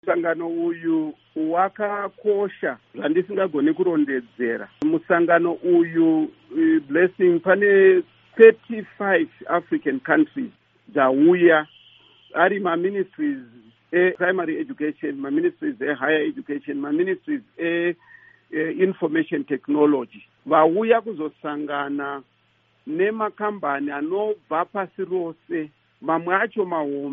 Musangano uyu wakakosha zvandisingagoni kurondedzera. Musangano uyu Blessing, pane 35 African countries dzauya ari ma-ministries e-primary education, ma-ministries e-higher education, ma-ministries e-information technology. Vauya kuzosangana nemakambani anobva pasi rose, mamwe acho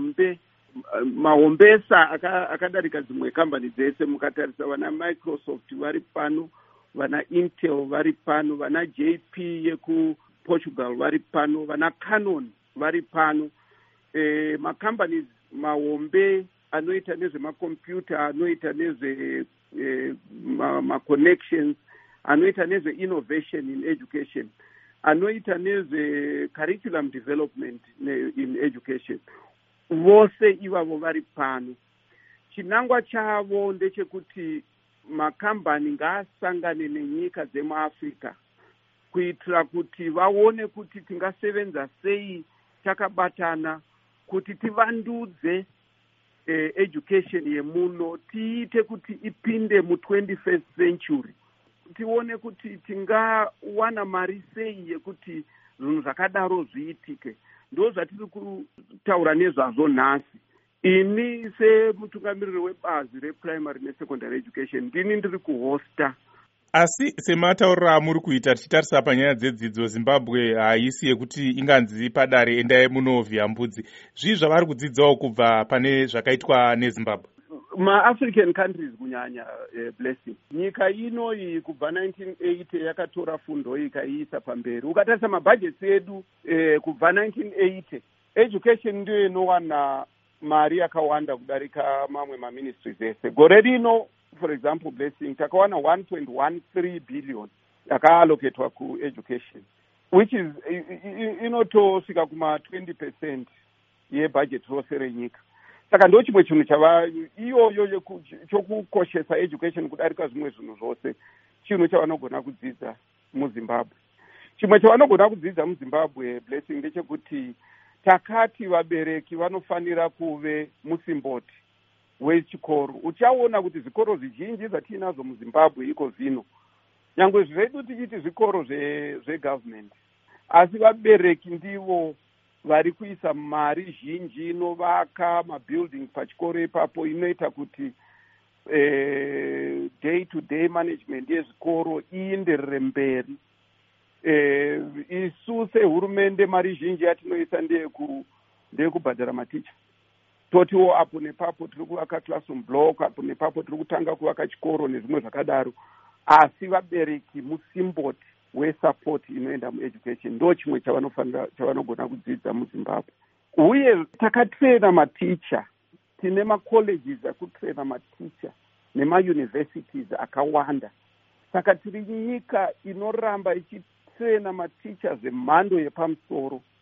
mahombesa akadarika dzimwe kambani dzese. Mukatarisa vana Microsoft vari pano, vana Intel vari pano, vana JP yekuPortugal vari pano, vana Canon vari pano. Makambani mahombe anoita nezvemakombiyuta, anoita nezve-connections, anoita nezve-innovation in education, anoita nezve-curriculum development in education. Vose ivavo vari pano. Chinangwa chavo ndechekuti makambani ngaasangane nenyika dzemuAfrica kuitira kuti vaone kuti tingasevenza sei takabatana kuti tivandudze education yemuno, tiite kuti ipinde mu21st century. Tione kuti tingawana mari sei yekuti zvinhu zvakadaro zviitike. Ndo zvatiri kutaura nezvazvo nhasi. Ini semutungamiriri webazi reprimary nesecondary education ndini ndiri kuhosta. Asi sematauriro amuri kuita tichitarisa panyaya dzedzidzo, Zimbabwe haisi yekuti inganzi padare endai munovhiya mbudzi. Zvii zvavari kudzidzawo kubva pane zvakaitwa neZimbabwe? Ma-African countries kunyanya Blessing. Nyika inoyi kubva 1980 yakatora fundo ikaiisa pamberi. Ukatarisa mabhajeti edu kubva 1980, education ndiyo inowana mari yakawanda kudarika mamwe ma-ministries ese. Gore rino, for example, Blessing, takawana 1.13 billion yakaallocatwa ku-education, which is inotosvika kuma 20% yebudget rose renyika. Saka ndo chimwe chinhu chava iyoyo chokukoshesa education kudarika zvimwe zvinhu zvose, chinhu chavanogona kudzidza muZimbabwe. Chimwe chavanogona kudzidza muZimbabwe, Blessing, ndechekuti takati vabereki vanofanira kuve musimboti wechikoro. Uchaona kuti zvikoro zvizhinji zvatinazvo muZimbabwe iko zvino, nyangwe zvedu tichiti zvikoro zvegovernment, asi vabereki ndivo vari kuisa mari zhinji inovaka mabuilding pachikoro ipapo, inoita kuti day to day management yezvikoro ienderere mberi. Isu sehurumende mari zhinji yatinoisa ndeyekubhadhara maticha. Totiwo apo nepapo tiri kuvaka classroom block, apo nepapo tiri kutanga kuvaka chikoro nezvimwe zvakadaro, asi vabereki musimboti wesupport inoenda mueducation. Ndo chimwe chavanogona kudzidza muZimbabwe. Uye takatraina maticha, tine macolleges akutraina maticha nemauniversities akawanda. Saka tiri nyika inoramba ichitraina maticha zvemhando yepamusoro.